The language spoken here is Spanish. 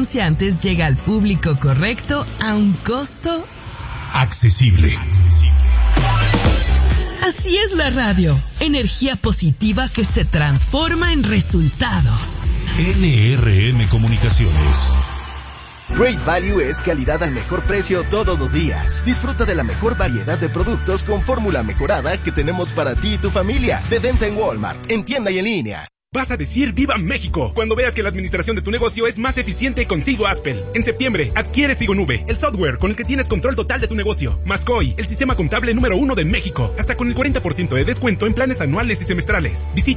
anunciantes llega al público correcto a un costo accesible. Así es la radio, energía positiva que se transforma en resultados. NRM Comunicaciones. Great Value es calidad al mejor precio todos los días. Disfruta de la mejor variedad de productos con fórmula mejorada que tenemos para ti y tu familia. De venta en Walmart, en tienda y en línea. Vas a decir ¡Viva México! Cuando veas que la administración de tu negocio es más eficiente con Sigo Aspel. En septiembre, adquiere Sigo Nube, el software con el que tienes control total de tu negocio. Mascoy, el sistema contable número 1 de México. Hasta con el 40% de descuento en planes anuales y semestrales. Visita